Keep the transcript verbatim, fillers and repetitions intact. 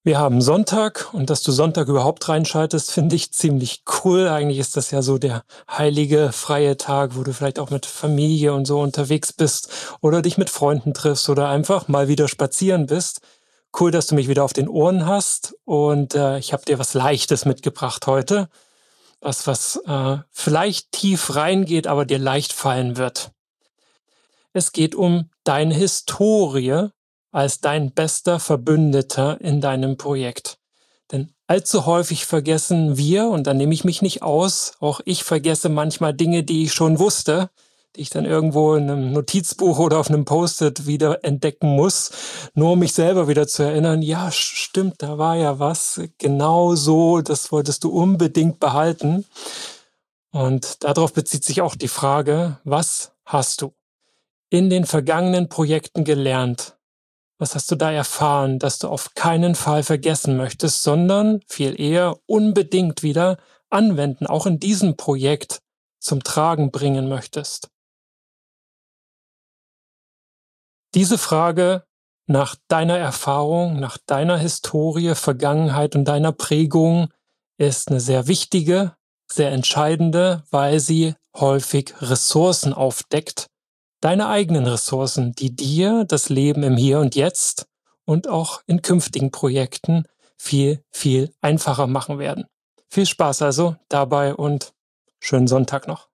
Wir haben Sonntag und dass du Sonntag überhaupt reinschaltest, finde ich ziemlich cool. Eigentlich ist das ja so der heilige, freie Tag, wo du vielleicht auch mit Familie und so unterwegs bist oder dich mit Freunden triffst oder einfach mal wieder spazieren bist. Cool, dass du mich wieder auf den Ohren hast und äh, ich habe dir was Leichtes mitgebracht heute. Was, was äh, vielleicht tief reingeht, aber dir leicht fallen wird. Es geht um deine Historie als dein bester Verbündeter in deinem Projekt. Denn allzu häufig vergessen wir, und da nehme ich mich nicht aus, auch ich vergesse manchmal Dinge, die ich schon wusste, die ich dann irgendwo in einem Notizbuch oder auf einem Post-it wieder entdecken muss, nur um mich selber wieder zu erinnern, ja, stimmt, da war ja was, genau so, das wolltest du unbedingt behalten. Und darauf bezieht sich auch die Frage, was hast du in den vergangenen Projekten gelernt? Was hast du da erfahren, dass du auf keinen Fall vergessen möchtest, sondern viel eher unbedingt wieder anwenden, auch in diesem Projekt zum Tragen bringen möchtest? Diese Frage nach deiner Erfahrung, nach deiner Historie, Vergangenheit und deiner Prägung ist eine sehr wichtige, sehr entscheidende, weil sie häufig Ressourcen aufdeckt, deine eigenen Ressourcen, die dir das Leben im Hier und Jetzt und auch in künftigen Projekten viel, viel einfacher machen werden. Viel Spaß also dabei und schönen Sonntag noch.